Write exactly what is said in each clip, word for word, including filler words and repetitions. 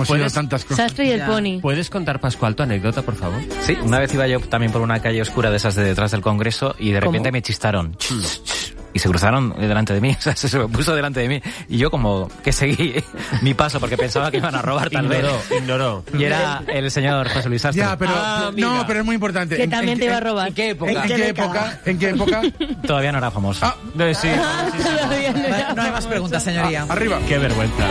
hemos ido a tantas cosas. Sastre y el pony. ¿Puedes contar, Pascual, tu anécdota, por favor? Sí, una vez iba yo también por una calle oscura de esas de detrás del Congreso y de repente ¿Cómo? me chistaron. Y se cruzaron delante de mí, o sea, se puso delante de mí. Y yo como que seguí mi paso porque pensaba que iban a robar tal vez. Ignoró, ignoró. Y era el señor José Luis Sastre. Ya, pero Ah, no, pero es muy importante. Que ¿En- también en- te iba a en- robar. ¿En qué época? ¿En, en qué época? ¿En qué época? Todavía no era famoso. Ah, No, sí, Todavía no era No hay más preguntas, señoría. arriba. qué vergüenza.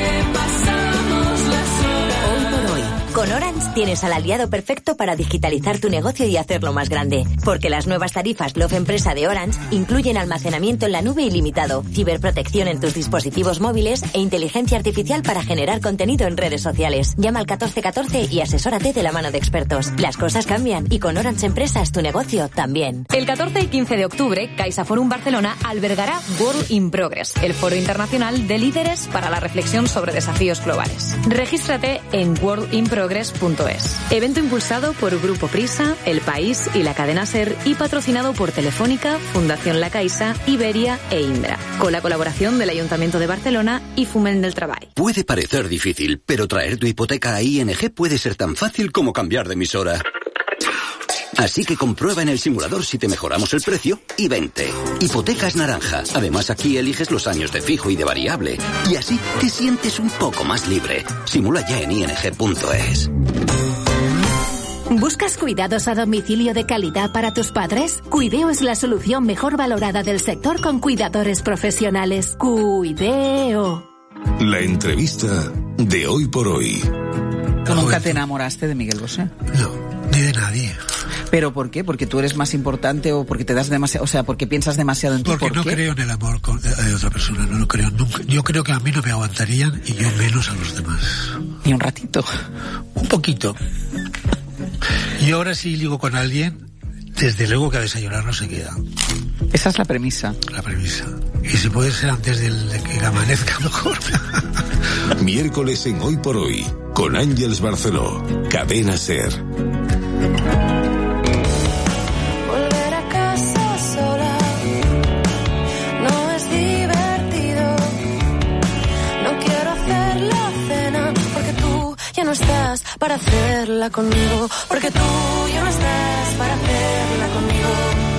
Hoy por hoy, con Orange tienes al aliado perfecto para digitalizar tu negocio y hacerlo más grande. Porque las nuevas tarifas Love Empresa de Orange incluyen almacenamiento en la nube ilimitado, ciberprotección en tus dispositivos móviles e inteligencia artificial para generar contenido en redes sociales. Llama al catorce catorce y asesórate de la mano de expertos. Las cosas cambian y con Orange Empresas tu negocio también. El catorce y quince de octubre, CaixaForum Barcelona albergará World in Progress, el foro internacional de líderes para la reflexión sobre desafíos globales. Regístrate en world in progress punto es. Evento impulsado por Grupo Prisa, El País y la cadena SER y patrocinado por Telefónica, Fundación La Caixa, Iberia e Indra, con la colaboración del Ayuntamiento de Barcelona y Foment del Treball. Puede parecer difícil, pero traer tu hipoteca a I N G puede ser tan fácil como cambiar de emisora. Así que comprueba en el simulador si te mejoramos el precio y vente. Hipotecas Naranja. Además, aquí eliges los años de fijo y de variable. Y así te sientes un poco más libre. Simula ya en I N G punto es. ¿Buscas cuidados a domicilio de calidad para tus padres? Cuideo es la solución mejor valorada del sector con cuidadores profesionales. Cuideo. La entrevista de Hoy por Hoy. ¿Tú nunca te enamoraste de Miguel Bosé? No, ni de nadie. ¿Pero por qué? ¿Porque tú eres más importante o porque te das demasiado, o sea, porque piensas demasiado en ti? Porque ¿Por no qué? creo en el amor con- de otra persona, no lo creo nunca. Yo creo que a mí no me aguantarían y yo menos a los demás. Ni un ratito. Un poquito. Y ahora si ligo con alguien, desde luego que a desayunar no se queda. Esa es la premisa. La premisa. Y si puede ser antes del, de que amanezca, mejor. Miércoles en Hoy por Hoy, con Ángeles Barceló, Cadena SER. Volver a casa sola no es divertido. No quiero hacer la cena porque tú ya no estás para hacerla conmigo. Porque tú ya no estás para hacerla conmigo.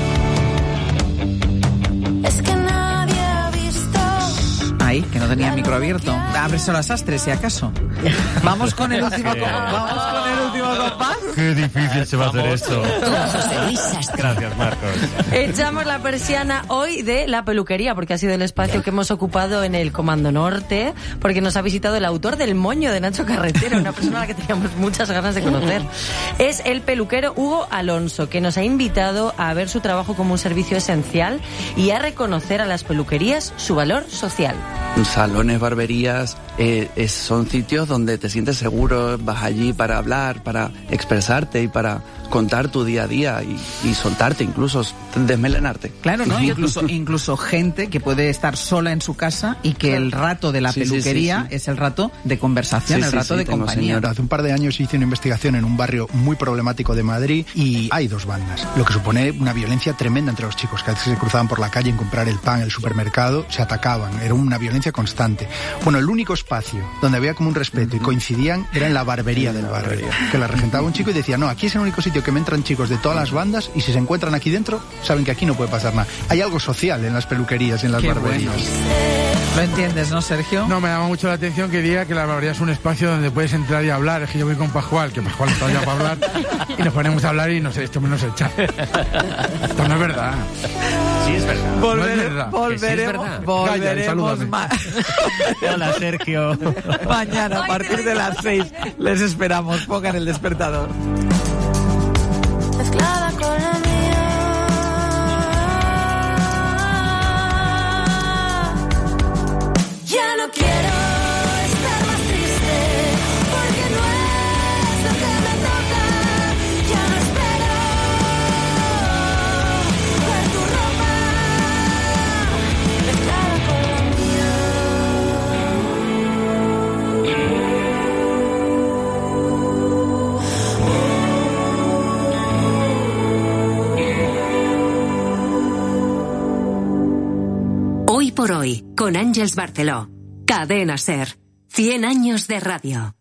Es que nadie ha visto. Ahí, que no tenía el micro abierto. Ábreselo a Sastre, si acaso. Vamos con el último com- vamos con el último compás. Qué difícil se va a hacer esto. José Luis Sastre. Gracias, Marcos. Echamos la persiana hoy de la peluquería, porque ha sido el espacio que hemos ocupado en el Comando Norte, porque nos ha visitado el autor del moño de Nacho Carretera, una persona a la que teníamos muchas ganas de conocer. Es el peluquero Hugo Alonso, que nos ha invitado a ver su trabajo como un servicio esencial y a reconocer a las peluquerías su valor social. Salones, barberías, eh, es- son sitios donde te sientes seguro, vas allí para hablar, para expresarte y para contar tu día a día y, y soltarte, incluso desmelenarte. Claro, ¿no? Incluso, incluso gente que puede estar sola en su casa y que el rato de la Sí, sí, peluquería sí, sí. es el rato de conversación, Sí, el sí, rato sí, de tengo compañía. señora. Hace un par de años hice una investigación en un barrio muy problemático de Madrid y hay dos bandas, lo que supone una violencia tremenda entre los chicos, que a veces se cruzaban por la calle en comprar el pan, el supermercado, se atacaban, era una violencia constante. Bueno, el único espacio donde había como un respeto y coincidían era en la barbería del barrio, que la regentaba un chico y decía, no, aquí es el único sitio que me entran chicos de todas las bandas y si se encuentran aquí dentro, saben que aquí no puede pasar nada. Hay algo social en las peluquerías y en las Qué barberías. bueno. ¿Lo entiendes, no, Sergio? No, me llama mucho la atención que diga que la barbería es un espacio donde puedes entrar y hablar. Es que yo voy con Pascual, que Pascual está ya para hablar, y nos ponemos a hablar y no sé, esto me nos echa. Esto no es verdad. Sí, es verdad. No es Volvere- verdad. volveremos, Que sí, es verdad. volveremos Calla y ma- Hola, Sergio. mañana a partir de las seis. Les esperamos. Pongan el despertador. Mezclada con la mía. Ya no quiero estar más triste porque no es lo que me toca. Ya no espero ver tu ropa mezclada con la Hoy por hoy, con Ángeles Barceló. Cadena SER. cien años de radio.